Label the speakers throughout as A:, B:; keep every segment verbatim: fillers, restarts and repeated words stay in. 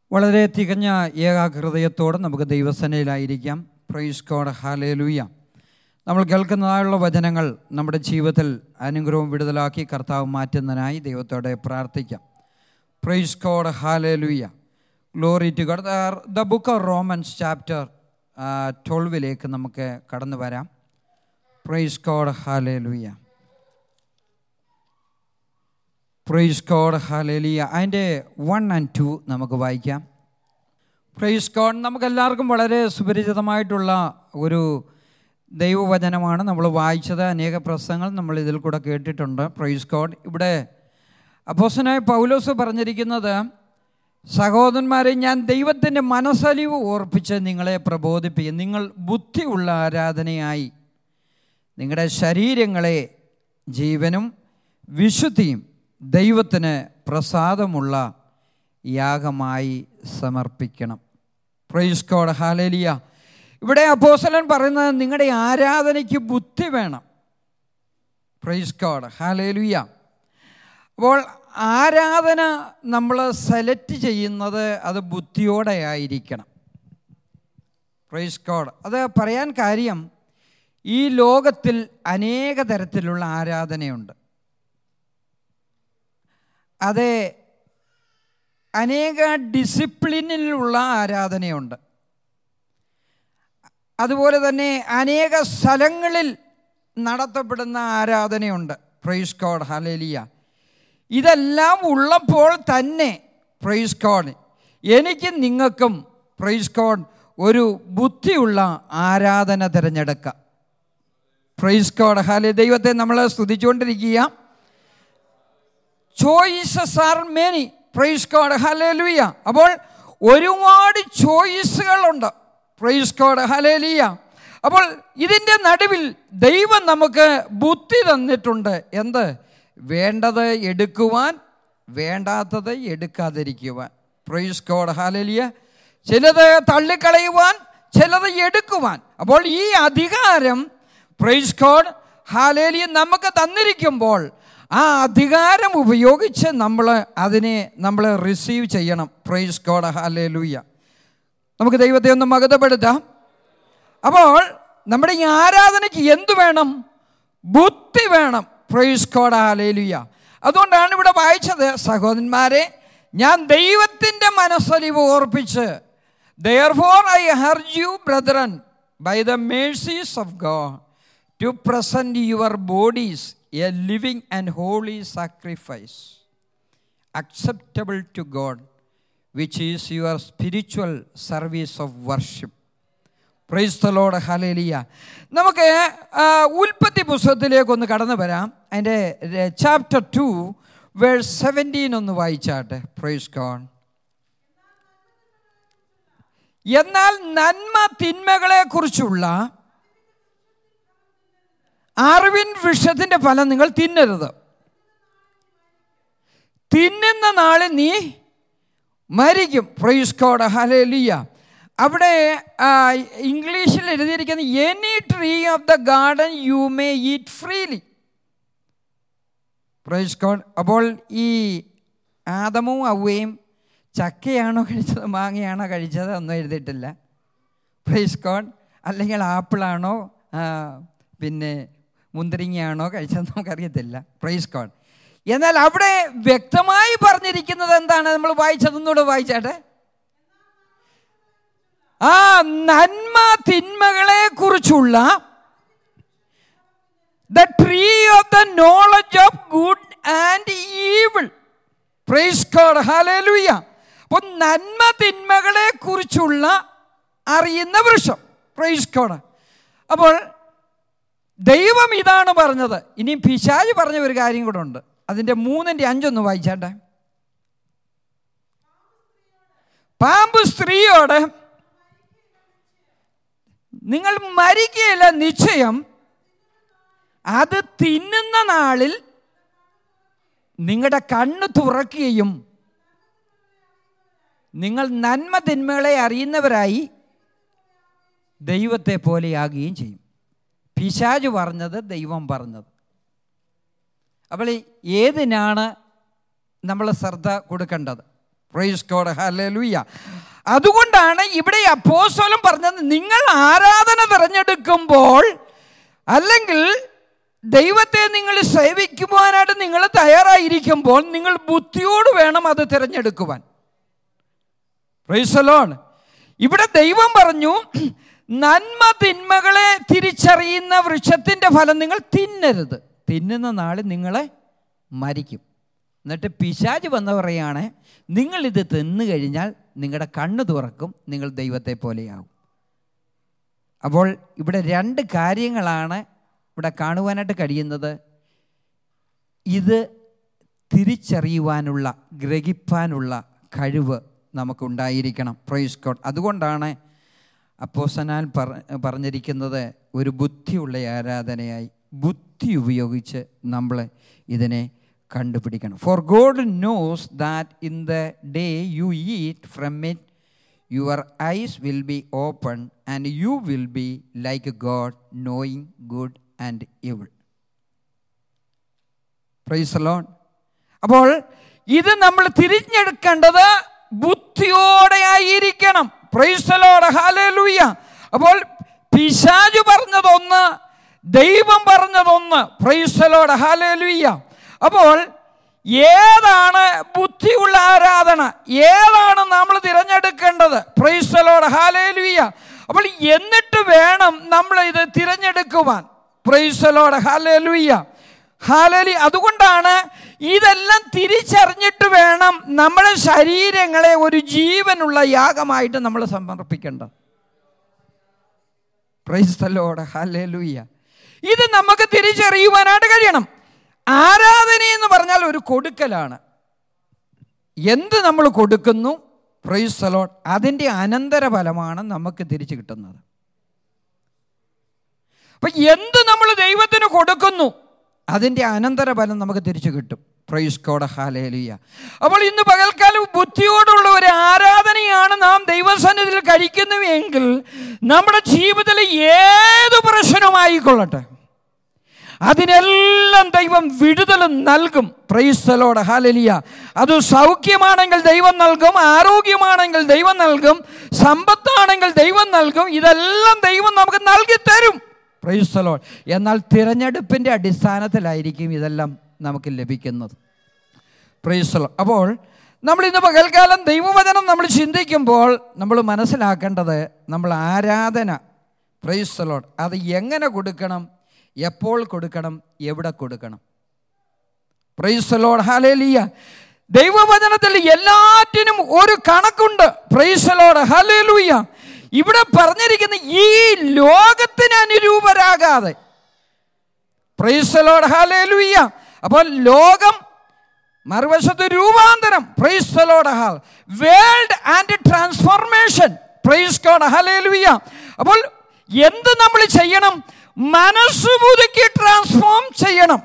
A: വളരെ തികഞ്ഞ ഏകാഗ്രതയോടെ നമുക്ക് ദൈവസേനയിലായിരിക്കാം. Price God, hallelujah. നമ്മൾ കേൾക്കുന്നതായുള്ള വചനങ്ങൾ നമ്മുടെ ജീവിതത്തിൽ അനുഗ്രഹവും വിടുതലാക്കി കർത്താവ് മാറ്റുന്നതിനായി ദൈവത്തോടെ പ്രാർത്ഥിക്കാം. Praise God, hallelujah. Glory to God. The book of Romans chapter ട്വൽവിലേക്ക് നമുക്ക് കടന്നു വരാം. Praise God, hallelujah. Praise God, hallelujah. അതിൻ്റെ വൺ ആൻഡ് ടു നമുക്ക് വായിക്കാം. Praise God. നമുക്കെല്ലാവർക്കും വളരെ സുപരിചിതമായിട്ടുള്ള ഒരു ദൈവവചനമാണ് നമ്മൾ വായിച്ചത്. അനേക പ്രസംഗങ്ങൾ നമ്മൾ ഇതിൽ കൂടെ കേട്ടിട്ടുണ്ട്. Praise God. ഇവിടെ അപ്പോസ്തലനായ പൗലോസ് പറഞ്ഞിരിക്കുന്നത്, സഹോദരന്മാരെ, ഞാൻ ദൈവത്തിൻ്റെ മനസ്സലിവ് ഓർപ്പിച്ച് നിങ്ങളെ പ്രബോധിപ്പിക്കും. നിങ്ങൾ ബുദ്ധിയുള്ള ആരാധനയായി നിങ്ങളുടെ ശരീരങ്ങളെ ജീവനും വിശുദ്ധിയും ദൈവത്തിന് പ്രസാദമുള്ള യാഗമായി സമർപ്പിക്കണം. Praise God, hallelujah. ഇവിടെ അപ്പോസ്തലൻ പറയുന്നത് നിങ്ങളുടെ ആരാധനയ്ക്ക് ബുദ്ധി വേണം. Praise God, hallelujah. അപ്പോൾ ആരാധന നമ്മൾ സെലക്ട് ചെയ്യുന്നത് അത് ബുദ്ധിയോടെ ആയിരിക്കണം. Praise God. അത് പറയാൻ കാര്യം, ഈ ലോകത്തിൽ അനേക തരത്തിലുള്ള ആരാധനയുണ്ട്. അത് അനേക ഡിസിപ്ലിനിലുള്ള ആരാധനയുണ്ട്. അതുപോലെ തന്നെ അനേക സ്ഥലങ്ങളിൽ നടത്തപ്പെടുന്ന ആരാധനയുണ്ട്. Price God, hallelujah. ഇതെല്ലാം ഉള്ളപ്പോൾ തന്നെ പ്രൈസ് ഗോഡ് എനിക്കും നിങ്ങൾക്കും പ്രൈസ് ഗോഡ് ഒരു ബുദ്ധിയുള്ള ആരാധന തിരഞ്ഞെടുക്കാം. Praise God, hallelujah. ദൈവത്തെ നമ്മൾ സ്തുതിച്ചുകൊണ്ടിരിക്കുക. Choices are many. Praise God, hallelujah. അപ്പോൾ ഒരുപാട് ചോയ്സുകളുണ്ട്. Price God, hallelujah. അപ്പോൾ ഇതിൻ്റെ നടുവിൽ ദൈവം നമുക്ക് ബുദ്ധി തന്നിട്ടുണ്ട്. എന്ത്? വേണ്ടത് എടുക്കുവാൻ, വേണ്ടാത്തത് എടുക്കാതിരിക്കുവാൻ. Price God, hallelujah. ചിലത് തള്ളിക്കളയുവാൻ, ചിലത് എടുക്കുവാൻ. അപ്പോൾ ഈ അധികാരം പ്രൈസ് ഗോഡ്, ഹല്ലേലൂയ നമുക്ക് തന്നിരിക്കുമ്പോൾ ആ അധികാരം ഉപയോഗിച്ച് നമ്മൾ അതിനെ നമ്മൾ റിസീവ് ചെയ്യണം. Praise God, hallelujah. നമുക്ക് ദൈവത്തെ ഒന്ന് മഹത്വപ്പെടുത്താം. അപ്പോൾ നമ്മുടെ ഈ ആരാധനയ്ക്ക് എന്തു വേണം? ബുദ്ധി വേണം. Praise God, hallelujah. അതുകൊണ്ടാണ് ഇവിടെ വായിച്ചത്, സഹോദരന്മാരെ, ഞാൻ ദൈവത്തിൻ്റെ മനസ്സലിവ് ഓർപ്പിച്ച്, therefore I urge you, brethren, by the mercies of God, to present your bodies a living and holy sacrifice, acceptable to God, which is your spiritual service of worship. Praise the Lord, hallelujah. നമുക്ക് ഉൽപ്പത്തി പുസ്തകത്തിലേക്കൊന്ന് കടന്നു വരാം. അതിൻ്റെ chapter two verse seventeen ഒന്ന് വായിച്ചാട്ടെ. Praise God. എന്നാൽ നന്മ തിന്മകളെ കുറിച്ചുള്ള അറിവിൻ വൃക്ഷത്തിൻ്റെ ഫലം നിങ്ങൾ തിന്നരുത്. തിന്നുന്ന നാളിൽ നീ മരിക്കും. Praise God, hallelujah. അവിടെ ഇംഗ്ലീഷിൽ എഴുതിയിരിക്കുന്ന any tree of the garden you may eat freely. Praise God. അപ്പോൾ ഈ ആദമും അവ്വയും ചക്കയാണോ കഴിച്ചത്, മാങ്ങയാണോ കഴിച്ചത് ഒന്നും എഴുതിയിട്ടില്ല. Praise God. അല്ലെങ്കിൽ ആപ്പിളാണോ പിന്നെ മുന്തിരിങ്ങയാണോ കഴിച്ചത് നമുക്കറിയത്തില്ല. Praise God. എന്നാൽ അവിടെ വ്യക്തമായി പറഞ്ഞിരിക്കുന്നത് എന്താണ്? നമ്മൾ വായിച്ചതെന്നൂടെ വായിച്ചാട്ടെ. ആ നന്മ തിന്മകളെ കുറിച്ചുള്ള the tree of the knowledge of good and evil. Praise God, hallelujah. അപ്പോൾ നന്മ തിന്മകളെ കുറിച്ചുള്ള അറിയുന്ന വൃക്ഷം. Praise God. അപ്പോൾ ദൈവം ഇതാണ് പറഞ്ഞത്. ഇനി പിശാച് പറഞ്ഞ ഒരു കാര്യം കൂടെ ഉണ്ട്. അതിൻ്റെ മൂന്നിൻ്റെ അഞ്ചൊന്ന് വായിച്ചാട്ടെ. പാമ്പ് സ്ത്രീയോട്, നിങ്ങൾ മരിക്കുകയില്ല നിശ്ചയം, അത് തിന്നുന്ന നാളിൽ നിങ്ങളുടെ കണ്ണ് തുറക്കുകയും നിങ്ങൾ നന്മ തിന്മകളെ അറിയുന്നവരായി ദൈവത്തെ പോലെയാകുകയും ചെയ്യും. പിശാച് പറഞ്ഞത്, ദൈവം പറഞ്ഞത്. അപ്പോൾ ഏതിനാണ് നമ്മൾ ശ്രദ്ധ കൊടുക്കേണ്ടത്? Praise God, hallelujah. അതുകൊണ്ടാണ് ഇവിടെ അപ്പോസ്തലൻ പറഞ്ഞത്, നിങ്ങൾ ആരാധന തിരഞ്ഞെടുക്കുമ്പോൾ അല്ലെങ്കിൽ ദൈവത്തെ നിങ്ങൾ സേവിക്കുവാനായിട്ട് നിങ്ങൾ തയ്യാറായിരിക്കുമ്പോൾ നിങ്ങൾ ബുദ്ധിയോട് വേണം അത് തിരഞ്ഞെടുക്കുവാൻ. Price the Lord. ഇവിടെ ദൈവം പറഞ്ഞു, നന്മ തിന്മകളെ തിരിച്ചറിയുന്ന വൃക്ഷത്തിൻ്റെ ഫലം നിങ്ങൾ തിന്നരുത്, തിന്നുന്ന നാളിൽ നിങ്ങളെ മരിക്കും. എന്നിട്ട് പിശാച് വന്ന് പറയുകയാണ്, നിങ്ങളിത് തിന്നു കഴിഞ്ഞാൽ നിങ്ങളുടെ കണ്ണ് തുറക്കും, നിങ്ങൾ ദൈവത്തെ പോലെയാകും. അപ്പോൾ ഇവിടെ രണ്ട് കാര്യങ്ങളാണ് ഇവിടെ കാണുവാനായിട്ട് കഴിയുന്നത്. ഇത് തിരിച്ചറിയുവാനുള്ള, ഗ്രഹിപ്പാനുള്ള കഴിവ് നമുക്കുണ്ടായിരിക്കണം. Praise God. അതുകൊണ്ടാണ് അപ്പോസ്തലൻ പറഞ്ഞിരിക്കുന്നത് ഒരു ബുദ്ധിയുള്ള ആരാധനയായി ബുദ്ധി ഉപയോഗിച്ച് നമ്മൾ ഇതിനെ കണ്ടുപിടിക്കണം. For God knows that in the day you eat from it your eyes will be open and you will be like God knowing good and evil. Praise the Lord. അപ്പോൾ ഇത് നമ്മൾ തിരിഞ്ഞെടുക്കേണ്ടത് ബുദ്ധിയോടെ ആയിരിക്കണം. Praise the Lord, hallelujah. അപ്പോൾ പിശാച് പറഞ്ഞതൊന്ന്, ദൈവം പറഞ്ഞതൊന്ന്. Praise the Lord, hallelujah. അപ്പോൾ ഏതാണ് ബുദ്ധിയുള്ള ആരാധന, ഏതാണ് നമ്മൾ തിരഞ്ഞെടുക്കേണ്ടത്? Praise the Lord, hallelujah. അപ്പോൾ എന്നിട്ട് വേണം നമ്മൾ ഇത് തിരഞ്ഞെടുക്കുവാൻ. Price the Lord, hallelujah, hallelujah. അതുകൊണ്ടാണ് ഇതെല്ലാം തിരിച്ചറിഞ്ഞിട്ട് വേണം നമ്മുടെ ശരീരങ്ങളെ ഒരു ജീവനുള്ള യാഗമായിട്ട് നമ്മൾ സമർപ്പിക്കേണ്ടത്. Praise the Lord, hallelujah. ഇത് നമുക്ക് തിരിച്ചറിയുവാനായിട്ട് കഴിയണം. ആരാധന എന്ന് പറഞ്ഞാൽ ഒരു കൊടുക്കലാണ്. എന്ത് നമ്മൾ കൊടുക്കുന്നു, പ്രൈസ് ദി ലോർഡ്, അതിൻ്റെ അനന്തരഫലമാണ് നമുക്ക് തിരിച്ചു കിട്ടുന്നത്. അപ്പം എന്ത് നമ്മൾ ദൈവത്തിന് കൊടുക്കുന്നു അതിൻ്റെ അനന്തരഫലം നമുക്ക് തിരിച്ചു കിട്ടും. Praise God, hallelujah. അപ്പോൾ ഇന്ന് പകൽക്കാലം ബുദ്ധിയോടുള്ള ഒരു ആരാധനയാണ് നാം ദൈവസന്നിധിയിൽ കഴിക്കുന്നുവെങ്കിൽ നമ്മുടെ ജീവിതത്തിൽ ഏത് പ്രശ്നമായിക്കൊള്ളട്ടെ അതിനെല്ലാം ദൈവം വിടുതൽ നൽകും. Praise the Lord, hallelujah. അത് സൗഖ്യമാണെങ്കിൽ ദൈവം നൽകും, ആരോഗ്യമാണെങ്കിൽ ദൈവം നൽകും, സമ്പത്താണെങ്കിൽ ദൈവം നൽകും. ഇതെല്ലാം ദൈവം നമുക്ക് നൽകി തരും. Praise the Lord. എന്നാൽ തിരഞ്ഞെടുപ്പിൻ്റെ അടിസ്ഥാനത്തിലായിരിക്കും ഇതെല്ലാം നമുക്ക് ലഭിക്കുന്നത്. Praise the Lord. അപ്പോൾ നമ്മൾ ഇന്ന് പകൽക്കാലം ദൈവവചനം നമ്മൾ ചിന്തിക്കുമ്പോൾ നമ്മൾ മനസ്സിലാക്കേണ്ടത്, നമ്മൾ ആരാധന, പ്രൈസ് ദി ലോർഡ്, അത് എങ്ങനെ കൊടുക്കണം, എപ്പോൾ കൊടുക്കണം, എവിടെ കൊടുക്കണം. Praise the Lord, hallelujah. ദൈവവചനത്തിൽ എല്ലാറ്റിനും ഒരു കണക്കുണ്ട്. Praise the Lord, hallelujah. ഇവിടെ പറഞ്ഞിരിക്കുന്ന ഈ ലോകത്തിന് അനുരൂപരാകാതെ, പ്രൈസ് ദി ലോർഡ്, ഹല്ലേലൂയ. അപ്പോൾ ലോകം, മറുവശത്ത് രൂപാന്തരം, praise the lord, world and transformation, praise God, hallelujah. അപ്പോൾ എന്ത് നമ്മൾ ചെയ്യണം? മനസ്സ് പുതുക്കി ട്രാൻസ്ഫോം ചെയ്യണം.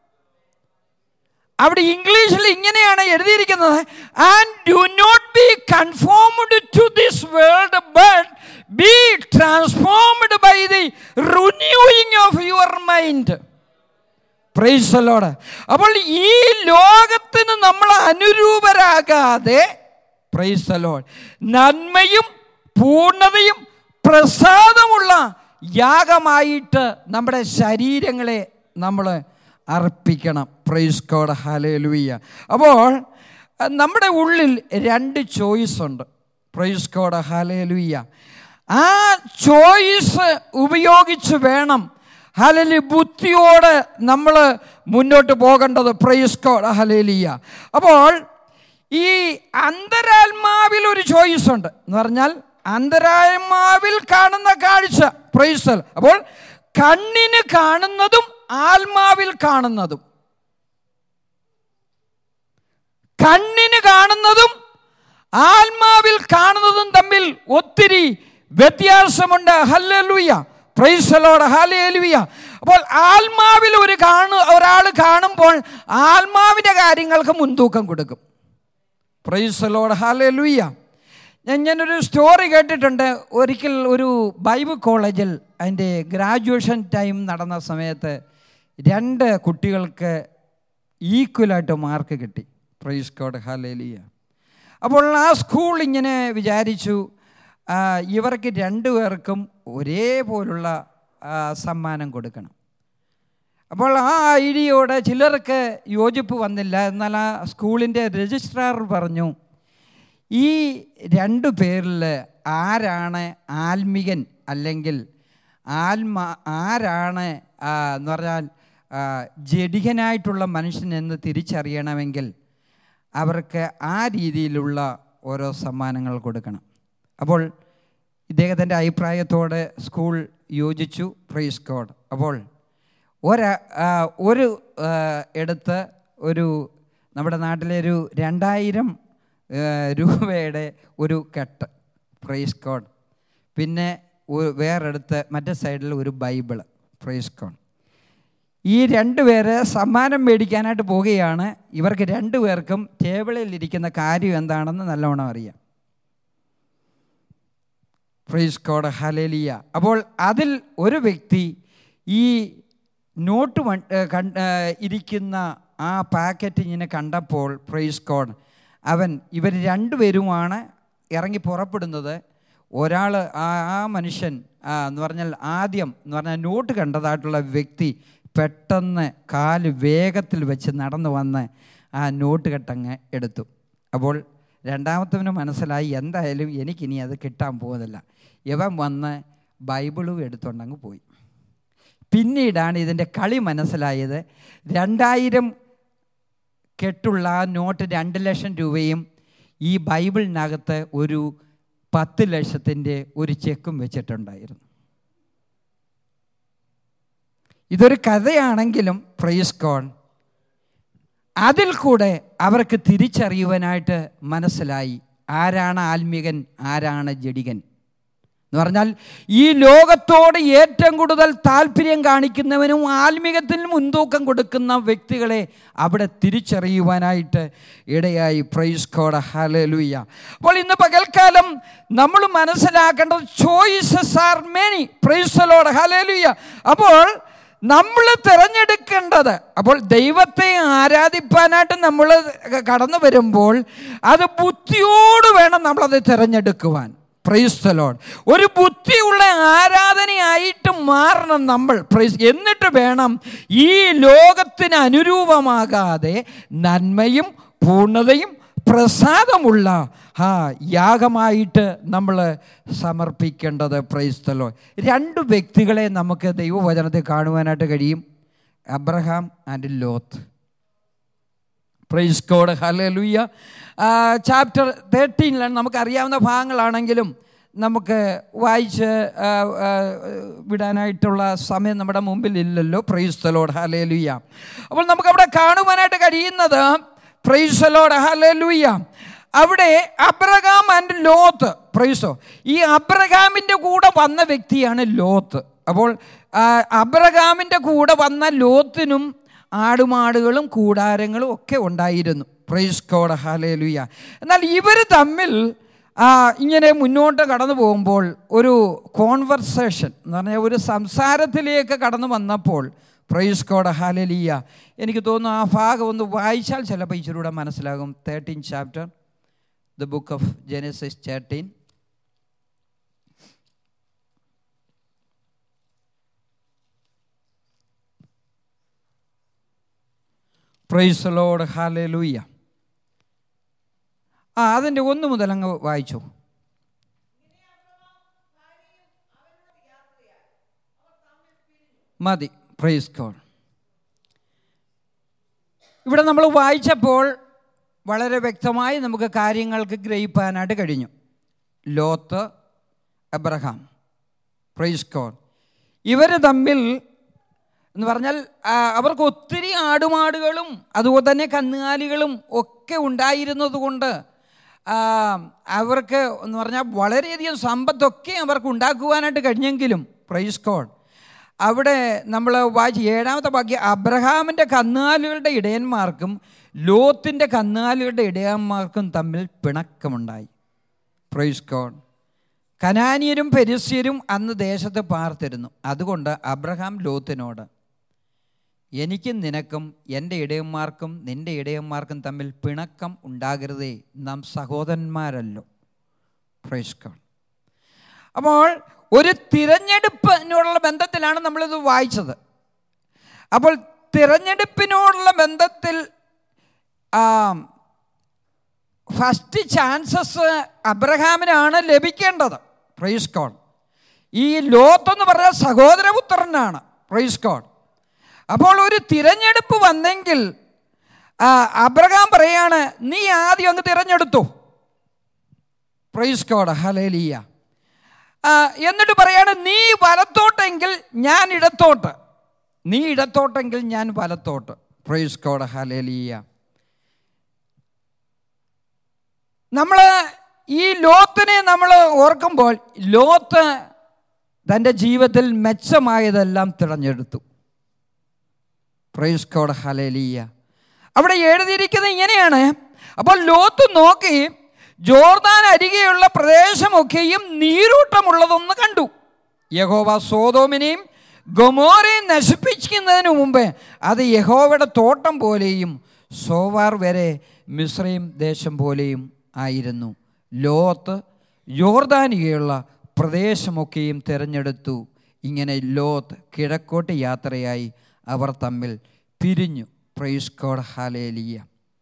A: അവിടെ ഇംഗ്ലീഷിൽ ഇങ്ങനെയാണ് എഴുതിയിരിക്കുന്നത്, and do not be conformed to this world but be transformed by the renewing of your mind. Praise the Lord. അപ്പോൾ ഈ ലോകത്തിന് നമ്മൾ അനുരൂപരാകാതെ, പ്രൈസ് ദി ലോർഡ്, നന്മയും പൂർണ്ണതയും പ്രസാദമുള്ള യാഗമായിട്ട് നമ്മുടെ ശരീരങ്ങളെ നമ്മൾ അർപ്പിക്കണം. Praise God, hallelujah. അപ്പോൾ നമ്മുടെ ഉള്ളിൽ രണ്ട് ചോയ്സ് ഉണ്ട്. Praise God, hallelujah. ആ ചോയ്സ് ഉപയോഗിച്ച് വേണം ഹല്ലേലൂയ ബുദ്ധിയോടെ നമ്മൾ മുന്നോട്ട് പോകേണ്ടത്. Praise God, hallelujah. അപ്പോൾ ഈ അന്തരാത്മാവിൽ ഒരു ചോയ്സ് ഉണ്ട് എന്ന് പറഞ്ഞാൽ അന്തരാത്മാവിൽ കാണുന്ന കാഴ്ച. Praise the Lord. അപ്പോൾ കണ്ണിന് കാണുന്നതും ആത്മാവിൽ കാണുന്നതും, കണ്ണിന് കാണുന്നതും ആത്മാവിൽ കാണുന്നതും തമ്മിൽ ഒത്തിരി വ്യത്യാസമുണ്ട്. Hallelujah, praise the Lord, hallelujah. അപ്പോൾ ആത്മാവിൽ ഒരു കാണു ഒരാൾ കാണുമ്പോൾ ആത്മാവിൻ്റെ കാര്യങ്ങൾക്ക് മുൻതൂക്കം കൊടുക്കും. Praise the Lord, hallelujah. ഞാൻ ഞാനൊരു സ്റ്റോറി കേട്ടിട്ടുണ്ട്. ഒരിക്കൽ ഒരു ബൈബിൾ കോളേജിൽ അതിൻ്റെ ഗ്രാജുവേഷൻ ടൈം നടന്ന സമയത്ത് രണ്ട് കുട്ടികൾക്ക് ഈക്വലായിട്ട് മാർക്ക് കിട്ടി. Praise God, hallelujah. അപ്പോൾ ആ സ്കൂൾ ഇങ്ങനെ വിചാരിച്ചു, ഇവർക്ക് രണ്ടുപേർക്കും ഒരേപോലുള്ള സമ്മാനം കൊടുക്കണം. അപ്പോൾ ആ ഐഡിയയോട് ചിലർക്ക് യോജിപ്പ് വന്നില്ല. എന്നാൽ ആ സ്കൂളിൻ്റെ രജിസ്ട്രാർ പറഞ്ഞു, ഈ രണ്ടു പേരിൽ ആരാണ് ആത്മികൻ അല്ലെങ്കിൽ ആത്മ ആരാണ് എന്ന് പറഞ്ഞാൽ ജഡികനായിട്ടുള്ള മനുഷ്യൻ എന്ന് തിരിച്ചറിയണമെങ്കിൽ അവർക്ക് ആ രീതിയിലുള്ള ഓരോ സമ്മാനങ്ങൾ കൊടുക്കണം. അപ്പോൾ ഇദ്ദേഹത്തിൻ്റെ അഭിപ്രായത്തോട് സ്കൂൾ യോജിച്ചു. Praise God. അപ്പോൾ ഒരാ ഒരു എടുത്ത് ഒരു നമ്മുടെ നാട്ടിലെ ഒരു രണ്ടായിരം രൂപയുടെ ഒരു കെട്ട്, പ്രൈസ് ഗോഡ്. പിന്നെ വേറെടുത്ത് മറ്റേ സൈഡിൽ ഒരു ബൈബിള്, പ്രൈസ് ഗോഡ്. ഈ രണ്ടു പേര് സമ്മാനം മേടിക്കാനായിട്ട് പോവുകയാണ്. ഇവർക്ക് രണ്ടു പേർക്കും ടേബിളിൽ ഇരിക്കുന്ന കാര്യം എന്താണെന്ന് നല്ലവണ്ണം അറിയാം. Praise God, hallelujah. അപ്പോൾ അതിൽ ഒരു വ്യക്തി ഈ നോട്ട് ഇരിക്കുന്ന ആ പാക്കറ്റ് ഇങ്ങനെ കണ്ടപ്പോൾ, പ്രൈസ് ഗോഡ്, അവൻ ഇവർ രണ്ടുപേരുമാണ് ഇറങ്ങി പുറപ്പെടുന്നത്. ഒരാൾ ആ ആ മനുഷ്യൻ എന്ന് പറഞ്ഞാൽ ആദ്യം എന്ന് പറഞ്ഞാൽ നോട്ട് കണ്ടതായിട്ടുള്ള വ്യക്തി പെട്ടെന്ന് കാല് വേഗത്തിൽ വെച്ച് നടന്നു വന്ന് ആ നോട്ട് കെട്ടങ്ങ് എടുത്തു. അപ്പോൾ രണ്ടാമത്തവന് മനസ്സിലായി, എന്തായാലും എനിക്കിനി അത് കിട്ടാൻ പോകുന്നില്ല. ഇവൻ വന്ന് ബൈബിളും എടുത്തുകൊണ്ടങ്ങ് പോയി. പിന്നീടാണ് ഇതിൻ്റെ കളി മനസ്സിലായത്. രണ്ടായിരം കെട്ടുള്ള ആ നോട്ട് രണ്ട് ലക്ഷം രൂപയും ഈ ബൈബിളിനകത്ത് ഒരു പത്ത് ലക്ഷത്തിൻ്റെ ഒരു ചെക്കും വെച്ചിട്ടുണ്ടായിരുന്നു. ഇതൊരു കഥയാണെങ്കിലും പ്രൈസ് ഗോഡ്, അതിൽ കൂടെ അവർക്ക് തിരിച്ചറിയുവാനായിട്ട് മനസ്സിലായി ആരാണ് ആത്മികൻ, ആരാണ് ജഡികൻ എന്ന് പറഞ്ഞാൽ ഈ ലോകത്തോട് ഏറ്റവും കൂടുതൽ താല്പര്യം കാണിക്കുന്നവനും ആത്മീകത്തിന് മുൻതൂക്കം കൊടുക്കുന്ന വ്യക്തികളെ അവിടെ തിരിച്ചറിയുവാനായിട്ട് ഇടയായി. Praise God, hallelujah. അപ്പോൾ ഇന്ന് പകൽക്കാലം നമ്മൾ മനസ്സിലാക്കേണ്ടത് choices are many. Praise the Lord, hallelujah. അപ്പോൾ നമ്മൾ തിരഞ്ഞെടുക്കേണ്ടത്, അപ്പോൾ ദൈവത്തെ ആരാധിപ്പാനായിട്ട് നമ്മൾ കടന്നു വരുമ്പോൾ അത് ബുദ്ധിയോട് വേണം നമ്മളത് തിരഞ്ഞെടുക്കുവാൻ. Price the lord. ഒരു ബുദ്ധിയുള്ള ആരാധനയായിട്ട് മാറണം നമ്മൾ. പ്രൈസ് എന്നിട്ട് വേണം ഈ ലോകത്തിന് അനുരൂപമാകാതെ നന്മയും പൂർണ്ണതയും പ്രസാദമുള്ള ആ യാഗമായിട്ട് നമ്മൾ സമർപ്പിക്കേണ്ടത്. Praise the lord. രണ്ട് വ്യക്തികളെ നമുക്ക് ദൈവവചനത്തിൽ കാണുവാനായിട്ട് കഴിയും, Abraham and Lot. Praise God, hallelujah. Chapter തേർട്ടീനിലാണ്, നമുക്കറിയാവുന്ന ഭാഗങ്ങളാണെങ്കിലും നമുക്ക് വായിച്ച് വിടാനായിട്ടുള്ള സമയം നമ്മുടെ മുമ്പിൽ ഇല്ലല്ലോ. Praise the Lord, hallelujah. അപ്പോൾ നമുക്കവിടെ കാണുവാനായിട്ട് കഴിയുന്നത്, പ്രൈസ് ദി ലോർഡ്, ഹല്ലേലൂയ, അവിടെ അബ്രഹാം ആൻഡ് ലോത്ത്. പ്രൈസോ, ഈ അബ്രഹാമിൻ്റെ കൂടെ വന്ന വ്യക്തിയാണ് ലോത്ത്. അപ്പോൾ അബ്രഹാമിൻ്റെ കൂടെ വന്ന ലോത്തിനും ആടുമാടുകളും കൂടാരങ്ങളും ഒക്കെ ഉണ്ടായിരുന്നു. Praise God, hallelujah. എന്നാൽ ഇവർ തമ്മിൽ ഇങ്ങനെ മുന്നോട്ട് കടന്നു പോകുമ്പോൾ ഒരു കോൺവെർസേഷൻ എന്ന് പറഞ്ഞാൽ ഒരു സംസാരത്തിലേക്ക് കടന്നു വന്നപ്പോൾ, പ്രൈസ് ഗോഡ്, ഹല്ലേലൂയ, എനിക്ക് തോന്നുന്നു ആ ഭാഗം ഒന്ന് വായിച്ചാൽ ചിലപ്പോൾ ഇച്ചിരൂടെ മനസ്സിലാകും. Thirteen chapter, the book of Genesis thirteen. Praise the Lord, hallelujah. ആ അതിൻ്റെ ഒന്ന് മുതൽ അങ്ങ് വായിച്ചു. മതി. Praise God. ഇവിടെ നമ്മൾ വായിച്ചപ്പോൾ വളരെ വ്യക്തമായി നമുക്ക് കാര്യങ്ങൾക്ക് ഗ്രഹിപ്പാനായിട്ട് കഴിഞ്ഞു. ലോത്ത്, അബ്രഹാം, പ്രൈസ് ഗോഡ്, ഇവർ തമ്മിൽ എന്ന് പറഞ്ഞാൽ അവർക്ക് ഒത്തിരി ആടുമാടുകളും അതുപോലെ തന്നെ കന്നുകാലികളും ഒക്കെ ഉണ്ടായിരുന്നത് കൊണ്ട് അവർക്ക് എന്ന് പറഞ്ഞാൽ വളരെയധികം സമ്പത്തൊക്കെ അവർക്ക് ഉണ്ടാക്കുവാനായിട്ട് കഴിഞ്ഞെങ്കിലും, പ്രൈസ് ഗോഡ്, അവിടെ നമ്മൾ വായിച്ച് ഏഴാമത്തെ വാക്യം, അബ്രഹാമിൻ്റെ കന്നുകാലികളുടെ ഇടയന്മാർക്കും ലോത്തിൻ്റെ കന്നുകാലികളുടെ ഇടയന്മാർക്കും തമ്മിൽ പിണക്കമുണ്ടായി. Praise God. കനാന്യരും പെരിസ്യരും അന്ന് ദേശത്ത് പാർത്തിരുന്നു. അതുകൊണ്ട് അബ്രഹാം ലോത്തിനോട്, എനിക്കും നിനക്കും എൻ്റെ ഇടയന്മാർക്കും നിൻ്റെ ഇടയന്മാർക്കും തമ്മിൽ പിണക്കം ഉണ്ടാകരുതേ, നാം സഹോദരന്മാരല്ലോ. Price God. അപ്പോൾ ഒരു തിരഞ്ഞെടുപ്പിനോടുള്ള ബന്ധത്തിലാണ് നമ്മളിത് വായിച്ചത്. അപ്പോൾ തിരഞ്ഞെടുപ്പിനോടുള്ള ബന്ധത്തിൽ ഫസ്റ്റ് ചാൻസസ് അബ്രഹാമിനാണ് ലഭിക്കേണ്ടത്. Praise God. ഈ ലോത്ത് എന്ന് പറഞ്ഞാൽ സഹോദരപുത്രനാണ്. Price God. അപ്പോൾ ഒരു തിരഞ്ഞെടുപ്പ് വന്നെങ്കിൽ അബ്രഹാം പറയാണ്, നീ ആദ്യം അങ്ങ് തിരഞ്ഞെടുത്തു. Praise God. ഹല്ലേലൂയ. എന്നിട്ട് പറയാണ്, നീ വലത്തോട്ടെങ്കിൽ ഞാൻ ഇടത്തോട്ട്, നീ ഇടത്തോട്ടെങ്കിൽ ഞാൻ വലത്തോട്ട്. Praise God. ഹല്ലേലൂയ. നമ്മൾ ഈ ലോത്തിനെ നമ്മൾ ഓർക്കുമ്പോൾ ലോത്ത് തൻ്റെ ജീവിതത്തിൽ മെച്ചമായതെല്ലാം തിരഞ്ഞെടുത്തു. Praise God. ഹല്ലേലൂയ. അവിടെ എഴുതിയിരിക്കുന്നത് ഇങ്ങനെയാണ്, അപ്പോൾ ലോത്ത് നോക്കി ജോർദാൻ അരികെയുള്ള പ്രദേശമൊക്കെയും നീരൂട്ടമുള്ളതൊന്ന് കണ്ടു. യഹോവ സോദോമിനെയും ഗൊമോരയും നശിപ്പിക്കുന്നതിന് മുമ്പ് അത് യഹോവയുടെ തോട്ടം പോലെയും സോവാർ വരെ മിസ്രയീം ദേശം പോലെയും ആയിരുന്നു. ലോത്ത് യോർദാനികയുള്ള പ്രദേശമൊക്കെയും തിരഞ്ഞെടുത്തു. ഇങ്ങനെ ലോത്ത് കിഴക്കോട്ട് യാത്രയായി അവർ തമ്മിൽ പിരിഞ്ഞു. Praise God. ഹല്ലേലൂയ.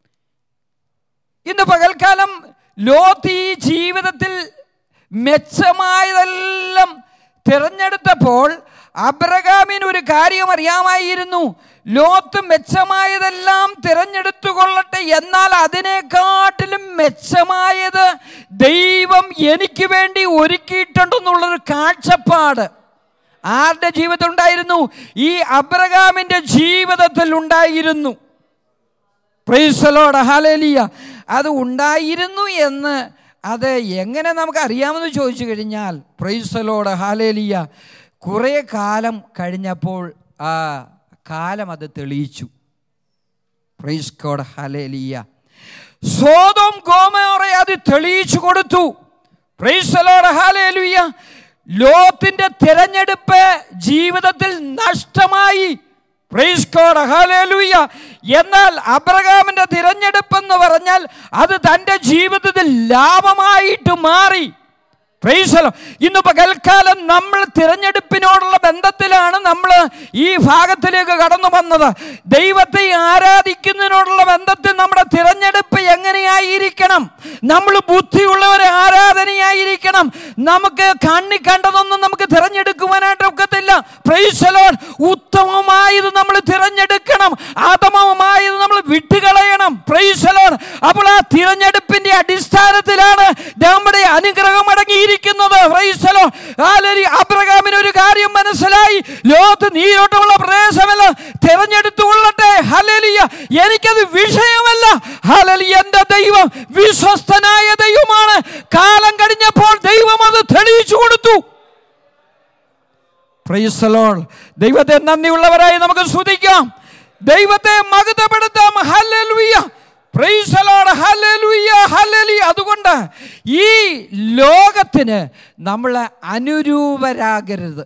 A: ഇന്ന് പകൽക്കാലം ലോത്ത് ഈ ജീവിതത്തിൽ മെച്ചമായതെല്ലാം തിരഞ്ഞെടുത്തപ്പോൾ അബ്രഹാമിന് ഒരു കാര്യം അറിയാമായിരുന്നു. ലോത്ത് മെച്ചമായതെല്ലാം തിരഞ്ഞെടുത്തു കൊള്ളട്ടെ, എന്നാൽ അതിനെക്കാട്ടിലും മെച്ചമായത് ദൈവം എനിക്ക് വേണ്ടി ഒരുക്കിയിട്ടുണ്ടെന്നുള്ളൊരു കാഴ്ചപ്പാട് ആരുടെ ജീവിതത്തിൽ ഉണ്ടായിരുന്നു? ഈ അബ്രഹാമിൻ്റെ ജീവിതത്തിൽ ഉണ്ടായിരുന്നു. Praise the Lord. ഹല്ലേലൂയ. അത് ഉണ്ടായിരുന്നു എന്ന് അത് എങ്ങനെ നമുക്ക് അറിയാമെന്ന് ചോദിച്ചു കഴിഞ്ഞാൽ, പ്രൈസ് ദി ലോർഡ്. ഹല്ലേലൂയ, കുറേ കാലം കഴിഞ്ഞപ്പോൾ ആ കാലം അത് തെളിയിച്ചു. Praise God. ഹല്ലേലൂയ. സോദോം ഗോമോറയെ അത് തെളിയിച്ചു കൊടുത്തു. Praise the Lord. ഹല്ലേലൂയ. ലോത്തിന്റെ തിരഞ്ഞെടുപ്പ് ജീവിതത്തിൽ നഷ്ടമായി. Praise God. ഹല്ലേലൂയ. എന്നാൽ അബ്രഹാമിന്റെ തിരഞ്ഞെടുപ്പ് എന്ന് പറഞ്ഞാൽ അത് തൻ്റെ ജീവിതത്തിൽ ലാഭമായിട്ട് മാറി. Praise the lord. ഇന്ന് പകൽക്കാലം നമ്മൾ തിരഞ്ഞെടുപ്പിനോടുള്ള ബന്ധത്തിലാണ് നമ്മൾ ഈ ഭാഗത്തിലേക്ക് കടന്നു വന്നത്. ദൈവത്തെ ആരാധിക്കുന്നതിനോടുള്ള ബന്ധത്തിൽ നമ്മുടെ തിരഞ്ഞെടുപ്പ് എങ്ങനെയായിരിക്കണം? നമ്മൾ ബുദ്ധിയുള്ളവരെ ആരാധനയായിരിക്കണം. നമുക്ക് കണ്ണി കണ്ടതൊന്നും നമുക്ക് തിരഞ്ഞെടുക്കുവാനായിട്ട് ഒക്കത്തില്ല. Price the Lord. ഉത്തമമായത് നമ്മൾ തിരഞ്ഞെടുക്കണം, അധമമായത് നമ്മൾ വിട്ടുകളയണം. Price the Lord. അപ്പോൾ ആ തിരഞ്ഞെടുപ്പിന്റെ അടിസ്ഥാനത്തിലാണ് നമ്മുടെ അനുഗ്രഹം അടങ്ങിയിരിക്കുന്നത്. അബ്രഹാമിന് ഒരു കാര്യം മനസ്സിലായി, ലോത്ത് നീരോട്ടമുള്ള പ്രദേശമല്ല, തിരഞ്ഞെടുത്തു കൊള്ളട്ടെ. ഹല്ലേലൂയ. എനിക്കത് വിഷയമല്ല. ഹല്ലേലൂയ. എന്റെ ദൈവം വിശ്വസ്തനായ ദൈവമാണ്. കാലം കഴിഞ്ഞപ്പോൾ ദൈവം അത് തെളിയിച്ചു കൊടുത്തു. Praise the lord. ദൈവത്തെ നന്ദിയുള്ളവരായി നമുക്ക് സ്തുതിക്കാം, ദൈവത്തെ മഹത്വപ്പെടുത്താം. Hallelujah. Praise the Lord. Hallelujah. Hallelujah. അതുകൊണ്ട് ഈ ലോകത്തിന് നമ്മൾ അനുരൂപരാകരുത്.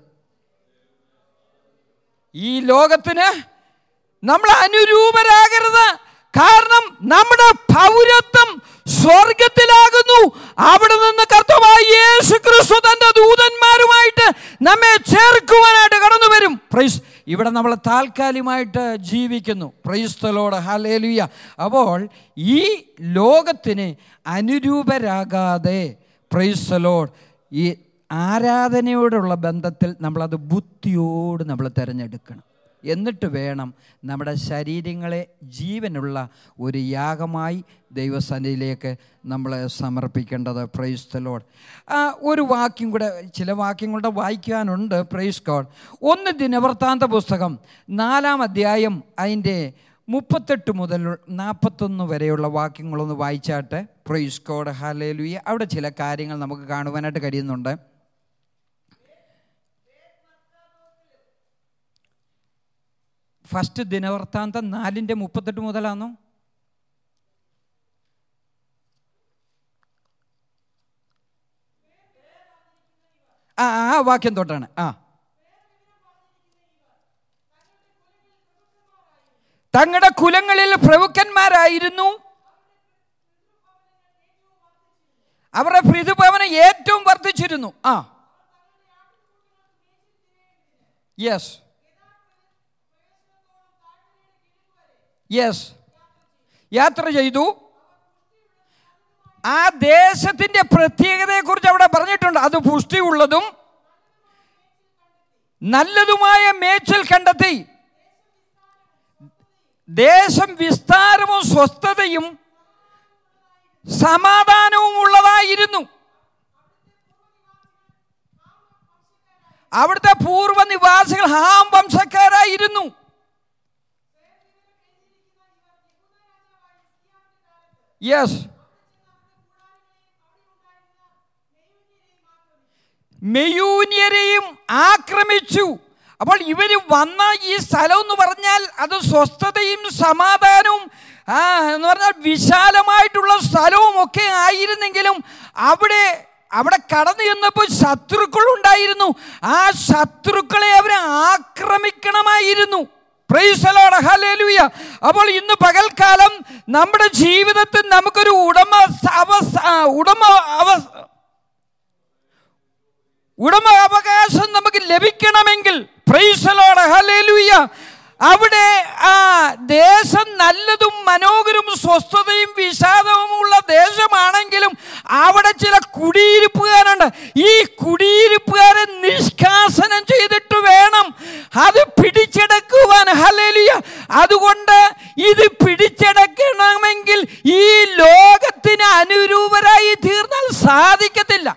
A: ഈ ലോകത്തിന് നമ്മൾ അനുരൂപരാകരുത്. കാരണം നമ്മുടെ പൗരത്വം സ്വർഗത്തിലാകുന്നു. അവിടെ നിന്ന് കർത്താവായ യേശു ക്രിസ്തു തന്റെ ദൂതന്മാരുമായിട്ട് നമ്മെ ചേർക്കുവാനായിട്ട് കടന്നു വരും. പ്രൈസ്. ഇവിടെ നമ്മൾ താൽക്കാലികമായിട്ട് ജീവിക്കുന്നു. Praise the Lord. ഹല്ലേലൂയ. അപ്പോൾ ഈ ലോകത്തിന് അനുരൂപരാകാതെ, പ്രൈസ് ദി ലോർഡ്, ഈ ആരാധനയോടുള്ള ബന്ധത്തിൽ നമ്മളത് ബുദ്ധിയോട് നമ്മൾ തിരഞ്ഞെടുക്കണം. എന്നിട്ട് വേണം നമ്മുടെ ശരീരങ്ങളെ ജീവനുള്ള ഒരു യാഗമായി ദൈവസന്നിധിയിലേക്ക് നമ്മൾ സമർപ്പിക്കേണ്ടത്. Praise the lord. ഒരു വാക്യം കൂടെ, ചില വാക്യം കൂടെ വായിക്കാനുണ്ട്. Praise God. ഒന്ന് ദിനവൃത്താന്ത പുസ്തകം നാലാം അധ്യായം അതിൻ്റെ മുപ്പത്തെട്ട് മുതൽ നാൽപ്പത്തൊന്ന് വരെയുള്ള വാക്യങ്ങളൊന്ന് വായിച്ചാട്ടെ. Praise God. ഹല്ലേലൂയ. അവിടെ ചില കാര്യങ്ങൾ നമുക്ക് കാണുവാനായിട്ട് കഴിയുന്നുണ്ട്. ഫസ്റ്റ് ദിനവൃത്താന്തം നാലിൻ്റെ മുപ്പത്തെട്ട് മുതലാണോ? ആ ആ വാക്യം തൊട്ടാണ്. ആ തങ്ങളുടെ കുലങ്ങളിൽ പ്രഭുക്കന്മാരായിരുന്നു. അവരുടെ പിതൃഭവനം ഏറ്റവും വർദ്ധിച്ചിരുന്നു. ആ യെസ് യെസ് യാത്ര ചെയ്തു. ആ ദേശത്തിൻ്റെ പ്രത്യേകതയെക്കുറിച്ച് അവിടെ പറഞ്ഞിട്ടുണ്ട്. അത് പുഷ്ടിയുള്ളതും നല്ലതുമായ മേച്ചിൽ കണ്ടെത്തി. ദേശം വിസ്താരവും സ്വസ്ഥതയും സമാധാനവും ഉള്ളതായിരുന്നു. അവിടുത്തെ പൂർവ്വ നിവാസികൾ ഹാം വംശക്കാരായിരുന്നു. യെസ് മെയൂന്യരെയും ആക്രമിച്ചു. അപ്പോൾ ഇവർ വന്ന ഈ സ്ഥലം എന്ന് പറഞ്ഞാൽ അത് സ്വസ്ഥതയും സമാധാനവും ആ എന്ന് പറഞ്ഞാൽ വിശാലമായിട്ടുള്ള സ്ഥലവും ഒക്കെ ആയിരുന്നെങ്കിലും അവിടെ അവിടെ കടന്നു ചെന്നപ്പോൾ ശത്രുക്കൾ ഉണ്ടായിരുന്നു. ആ ശത്രുക്കളെ അവർ ആക്രമിക്കണമായിരുന്നു. Praise the Lord, hallelujah. അപ്പോൾ ഇന്ന് പകൽക്കാലം നമ്മുടെ ജീവിതത്തിൽ നമുക്കൊരു ഉടമ ഉടമ ഉടമ അവകാശം നമുക്ക് ലഭിക്കണമെങ്കിൽ പ്രൈസ് ദി ലോർഡ്, ഹല്ലേലൂയ, അവിടെ ആ ദേശം നല്ലതും മനോഹരവും സ്വസ്ഥതയും വിഷാദവുമുള്ള ദേശമാണെങ്കിലും അവിടെ ചില കുടിയിരിപ്പുകാരുണ്ട്. ഈ കുടിയിരിപ്പുകാരെ നിഷ്കാസനം ചെയ്തിട്ട് വേണം അത് പിടിച്ചെടുക്കുവാൻ. ഹല്ലേലൂയ. അതുകൊണ്ട് ഇത് പിടിച്ചെടുക്കണമെങ്കിൽ ഈ ലോകത്തിന് അനുരൂപരായി തീർന്നാൽ സാധിക്കത്തില്ല.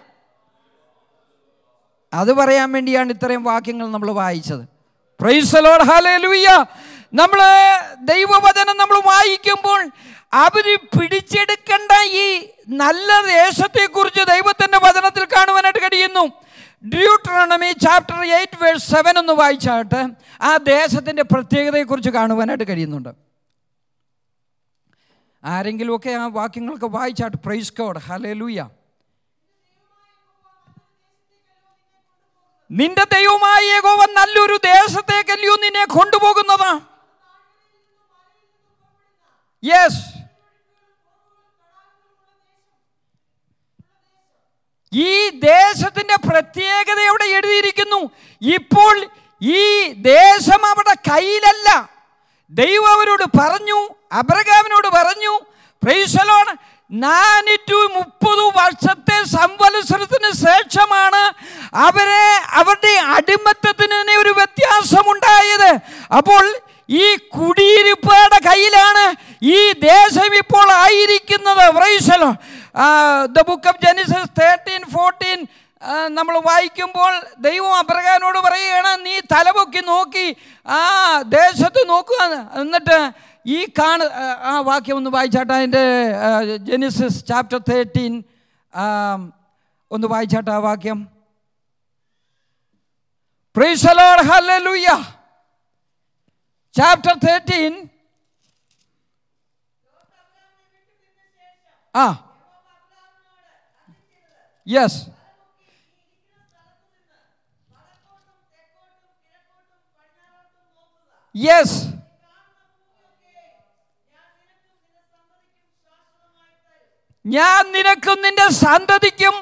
A: അത് പറയാൻ വേണ്ടിയാണ് ഇത്രയും വാക്യങ്ങൾ നമ്മൾ വായിച്ചത്. Praise the Lord, hallelujah. നമ്മൾ ദൈവവചനം നമ്മൾ വായിക്കുമ്പോൾ അവർ പിടിച്ചെടുക്കേണ്ട ഈ നല്ല ദേശത്തെക്കുറിച്ച് ദൈവത്തിൻ്റെ വചനത്തിൽ കാണുവാനായിട്ട് കഴിയുന്നു. Deuteronomy chapter eight verse seven ഒന്ന് വായിച്ചാട്ട് ആ ദേശത്തിൻ്റെ പ്രത്യേകതയെക്കുറിച്ച് കാണുവാനായിട്ട് കഴിയുന്നുണ്ട്. ആരെങ്കിലുമൊക്കെ ആ വാക്യങ്ങളൊക്കെ വായിച്ചാട്ട്. Praise God, hallelujah. നിന്റെ ദൈവമായ യഹോവ നല്ലൊരു ദേശത്തേക്കല്ലയോ നിന്നെ കൊണ്ടുപോകുന്നത്. യെസ്, ഈ ദേശത്തിന്റെ പ്രത്യേകത അവിടെ എഴുതിയിരിക്കുന്നു. ഇപ്പോൾ ഈ ദേശം അവിടെ കയ്യിലല്ല. ദൈവം അവരോട് പറഞ്ഞു, അബ്രഹാമിനോട് പറഞ്ഞു, പ്രൈസ് ദി ലോർഡ്, നാനൂറ്റി മുപ്പത് വർഷത്തെ സംവത്സരത്തിന് ശേഷമാണ് അവരെ അവരുടെ അടിമത്തത്തിന് തന്നെ ഒരു വ്യത്യാസമുണ്ടായത്. അപ്പോൾ ഈ കുടിയിരിപ്പുകളുടെ കയ്യിലാണ് ഈ ദേശം ഇപ്പോൾ ആയിരിക്കുന്നത്. Praise the lord. The book of Genesis thirteen fourteen നമ്മൾ വായിക്കുമ്പോൾ ദൈവം അബ്രഹാമിനോട് പറയുകയാണ്, നീ തലപൊക്കി നോക്കി ആ ദേശത്ത് നോക്കുക. എന്നിട്ട് ഈ കാണ ആ വാക്യം ഒന്ന് വായിച്ചാട്ടെ. അതിൻ്റെ ജെനസിസ് ചാപ്റ്റർ തേർട്ടീൻ ഒന്ന് വായിച്ചാട്ടെ ആ വാക്യം. Praise the Lord, hallelujah. Chapter thirteen. ആ യെസ് യെസ് ഞാൻ നിനക്കും നിന്റെ സന്തതിക്കും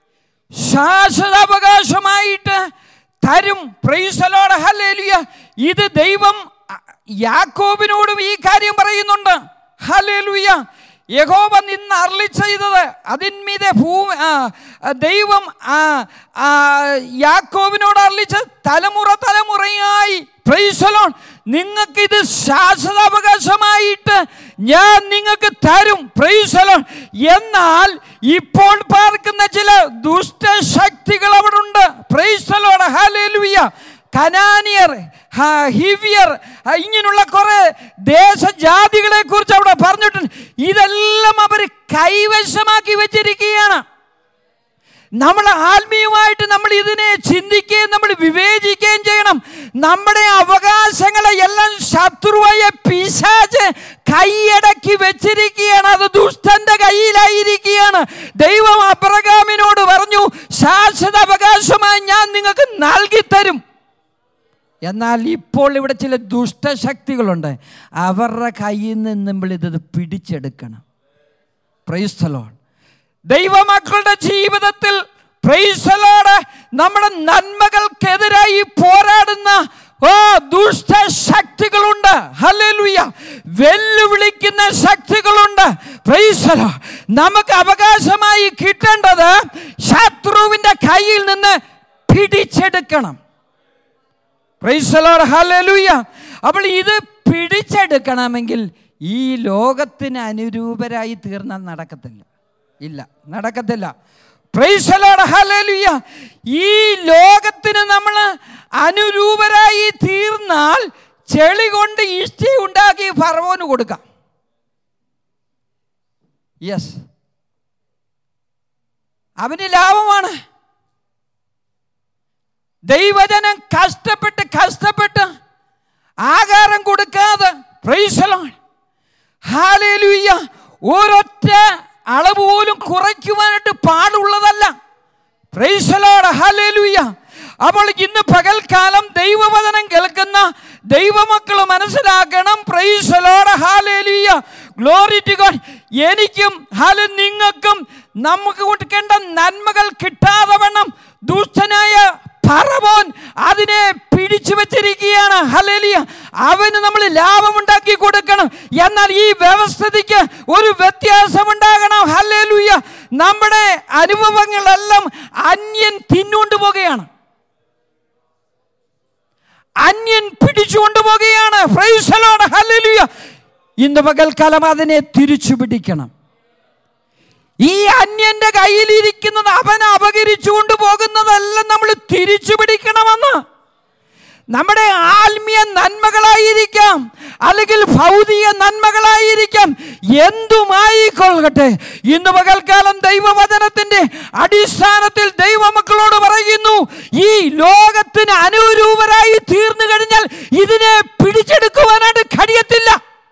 A: ശാശ്വതാവകാശമായിട്ട് തരും. Praise the Lord, hallelujah. ഇത് ദൈവം യാക്കോബിനോടും ഈ കാര്യം പറയുന്നുണ്ട്. ഹല്ലേലൂയ. യഹോവ നിന്ന് അരുളി ചെയ്തത് അതിന്മീതെ ഭൂമി ദൈവം യാക്കോബിനോട് അരുളിച്ചത് തലമുറ തലമുറയായി. പ്രൈസ് ദി ലോർഡ്, നിങ്ങൾക്കിത് ശാശ്വതാവകാശമായിട്ട് ഞാൻ നിങ്ങൾക്ക് തരും. Praise the Lord. എന്നാൽ ഇപ്പോൾ പാർക്കുന്ന ചില ദുഷ്ടശക്തികൾ അവിടെ ഉണ്ട്. Praise the Lord, hallelujah. കനാനിയർ, ഹിവിയർ, ഇങ്ങനെയുള്ള കുറെ ദേശജാതികളെ കുറിച്ച് അവിടെ പറഞ്ഞിട്ടുണ്ട്. ഇതെല്ലാം അവർ കൈവശമാക്കി വെച്ചിരിക്കുകയാണ്. നമ്മൾ ആത്മീയമായിട്ട് നമ്മൾ ഇതിനെ ചിന്തിക്കുകയും നമ്മൾ വിവേചിക്കുകയും ചെയ്യണം. നമ്മുടെ അവകാശങ്ങളെ എല്ലാം ശത്രുവായ പിശാച് കൈയടക്കി വെച്ചിരിക്കുകയാണ്. അത് ദുഷ്ടന്റെ കയ്യിലായിരിക്കുകയാണ്. ദൈവം അബ്രഹാമിനോട് പറഞ്ഞു, ശാശ്വത അവകാശമായി ഞാൻ നിങ്ങൾക്ക് നൽകി തരും. എന്നാൽ ഇപ്പോൾ ഇവിടെ ചില ദുഷ്ടശക്തികളുണ്ട്. അവരുടെ കയ്യിൽ നിന്ന് നമ്മൾ ഇത് പിടിച്ചെടുക്കണം. Praise the Lord. ദൈവമക്കളുടെ ജീവിതത്തിൽ പ്രൈസ് ദി ലോർഡ് നമ്മുടെ നന്മകൾക്കെതിരായി പോരാടുന്ന ഓ ദുഷ്ടശക്തികളുണ്ട്. ഹല്ലേലൂയ. വെല്ലുവിളിക്കുന്ന ശക്തികളുണ്ട്. Praise the lord. നമുക്ക് അവകാശമായി കിട്ടേണ്ടത് ശത്രുവിൻ്റെ കയ്യിൽ നിന്ന് പിടിച്ചെടുക്കണം. Praise the Lord. ഹല്ലേലൂയ. അപ്പോൾ ഇത് പിടിച്ചെടുക്കണമെങ്കിൽ ഈ ലോകത്തിന് അനുരൂപരായി തീർന്നാൽ നടക്കത്തില്ല. ഇല്ല, നടക്കത്തില്ല. Praise the Lord. ഹല്ലേലൂയ. ഈ ലോകത്തിന് നമ്മൾ അനുരൂപരായി തീർന്നാൽ ചെളി കൊണ്ട് ഇഷ്ടി ഉണ്ടാക്കി ഫറവോന് കൊടുക്കാം. യെസ്, അവന് ലാഭമാണ്. ദൈവജനം കഷ്ടപ്പെട്ട് കഷ്ടപ്പെട്ട് ആഹാരം കൊടുക്കാതെ പ്രൈസ് ദി ലോർഡ് ഹല്ലേലൂയ ഒരൊറ്റ അളവ് പോലും കുറയ്ക്കുവാനായിട്ട് പാടുള്ളതല്ല. Praise the Lord hallelujah. അപ്പോൾ ഇന്ന് പകൽക്കാലം ദൈവവചനം കേൾക്കുന്ന ദൈവമക്കൾ മനസ്സിലാക്കണം. Praise the Lord hallelujah. Glory to God. എനിക്കും ഹല്ലേലൂയ നിങ്ങൾക്കും നമുക്ക് കൊടുക്കേണ്ട നന്മകൾ കിട്ടാതെ വണ്ണം ദുഷ്ടനായ ഫറവോൻ അതിനെ പിടിച്ചു വെച്ചിരിക്കുകയാണ്. ഹല്ലേലൂയ. അവന് നമ്മൾ ലാഭമുണ്ടാക്കി കൊടുക്കണം. എന്നാൽ ഈ വ്യവസ്ഥിതിക്ക് ഒരു വ്യത്യാസമുണ്ടാകണം. ഹല്ലേലൂയ. നമ്മുടെ അനുഭവങ്ങളെല്ലാം അന്യൻ തിന്നുകൊണ്ട് പോകുകയാണ്, അന്യൻ പിടിച്ചുകൊണ്ട് പോകുകയാണ്. Praise the Lord hallelujah. ഇന്ന് പകൽക്കാലം അതിനെ തിരിച്ചു പിടിക്കണം. ഈ അന്യന്റെ കയ്യിലിരിക്കുന്നത് അവൻ അപകരിച്ചുകൊണ്ട് പോകുന്നതെല്ലാം നമ്മൾ തിരിച്ചു പിടിക്കണമെന്ന്. നമ്മുടെ ആത്മീയ നന്മകളായിരിക്കാം, അല്ലെങ്കിൽ ഭൗതിക നന്മകളായിരിക്കാം, എന്തുമായിക്കൊള്ളട്ടെ, ഇന്ന് പകൽക്കാലം ദൈവവചനത്തിന്റെ അടിസ്ഥാനത്തിൽ ദൈവമക്കളോട് പറയുന്നു, ഈ ലോകത്തിന് അനുരൂപരായി തീർന്നു കഴിഞ്ഞാൽ ഇതിനെ പിടിച്ചെടുക്കുവാനായിട്ട് കഴിയത്തില്ല.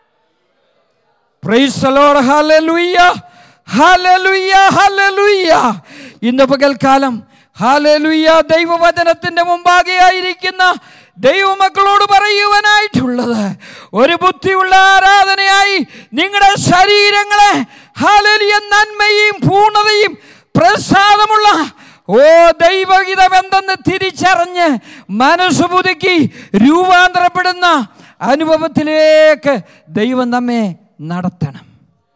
A: Praise the Lord hallelujah. Hallelujah. Hallelujah. ഇന്ന് പകൽക്കാലം ഹല്ലേലൂയ ദൈവവചനത്തിന്റെ മുമ്പാകെ ആയിരിക്കുന്ന ദൈവമക്കളോട് പറയുവാനായിട്ടുള്ളത്, ഒരു ബുദ്ധിയുള്ള ആരാധനയായി നിങ്ങളുടെ ശരീരങ്ങളെ ഹല്ലേലൂയ നന്മയും പൂർണ്ണതയും പ്രസാദമുള്ള ഓ ദൈവഹിതം എന്തെന്ന് തിരിച്ചറിഞ്ഞ് മനസ്സ് പുതുക്കി രൂപാന്തരപ്പെടുന്ന അനുഭവത്തിലേക്ക് ദൈവം നമ്മെ നടത്തണം.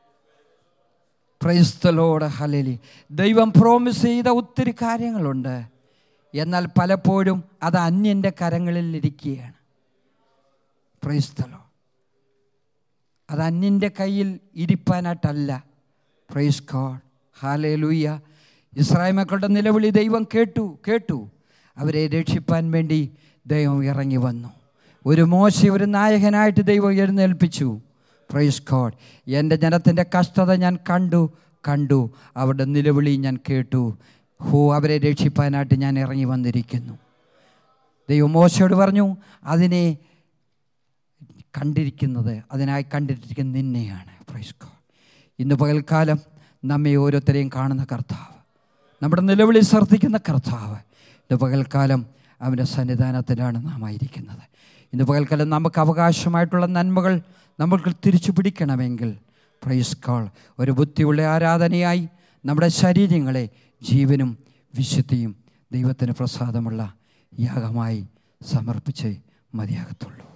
A: Praise the Lord hallelujah. ദൈവം പ്രോമിസ് ചെയ്ത ഒത്തിരി കാര്യങ്ങളുണ്ട്. എന്നാൽ പലപ്പോഴും അത് അന്യൻ്റെ കരങ്ങളിൽ ഇരിക്കുകയാണ്. Praise the lord. അത് അന്യൻ്റെ കയ്യിൽ ഇരിപ്പാനായിട്ടല്ല. Praise God hallelujah. ഇസ്രായേൽ മക്കളുടെ നിലവിളി ദൈവം കേട്ടു കേട്ടു അവരെ രക്ഷിപ്പാൻ വേണ്ടി ദൈവം ഇറങ്ങി വന്നു. ഒരു മോശെ ഒരു നായകനായിട്ട് ദൈവം എഴുന്നേൽപ്പിച്ചു. Praise God. എൻ്റെ ജനത്തിൻ്റെ കഷ്ടത ഞാൻ കണ്ടു കണ്ടു അവരുടെ നിലവിളി ഞാൻ കേട്ടു. ഹോ, അവരെ രക്ഷിപ്പാനായിട്ട് ഞാൻ ഇറങ്ങി വന്നിരിക്കുന്നു. ദൈവം മോശയോട് പറഞ്ഞു, അതിനെ കണ്ടിരിക്കുന്നത് അതിനായി കണ്ടിരിക്കുന്ന നിന്നെയാണ്. Praise God. ഇന്ന് പകൽക്കാലം നമ്മെ ഓരോരുത്തരെയും കാണുന്ന കർത്താവ്, നമ്മുടെ നിലവിളി ശ്രദ്ധിക്കുന്ന കർത്താവ്, ഇന്ന് പകൽക്കാലം അവൻ്റെ സന്നിധാനത്തിലാണ് നാം ആയിരിക്കുന്നത്. ഇന്ന് പകൽക്കാലം നമുക്ക് അവകാശമായിട്ടുള്ള നന്മകൾ നമ്മൾക്ക് തിരിച്ചു പിടിക്കണമെങ്കിൽ പ്രൈസ് ഗോഡ് ഒരു ബുദ്ധിയുള്ള ആരാധനയായി നമ്മുടെ ശരീരങ്ങളെ ജീവനും വിശുദ്ധിയും ദൈവത്തിന് പ്രസാദമുള്ള യാഗമായി സമർപ്പിച്ചേ മതിയാകത്തുള്ളൂ.